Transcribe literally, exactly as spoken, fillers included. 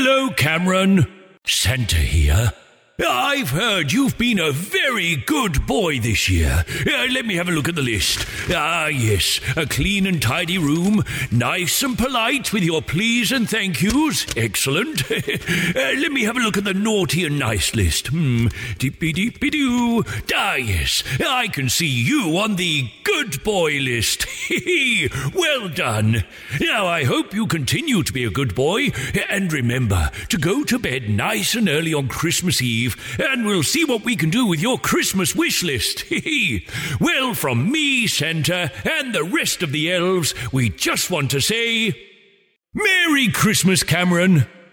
Hello, Cameron. Santa here. I've heard you've been a very good boy this year. Uh, let me have a look at the list. Ah, yes, a clean and tidy room, nice and polite with your please and thank yous. Excellent. uh, let me have a look at the naughty and nice list. Hmm, deepy-deepy-doo. Ah, yes, I can see you on the good boy list. Well done. Now, I hope you continue to be a good boy, and remember to go to bed nice and early on Christmas Eve, and we'll see what we can do with your Christmas wish list. Well, from me, Santa, and the rest of the elves, we just want to say, Merry Christmas, Cameron.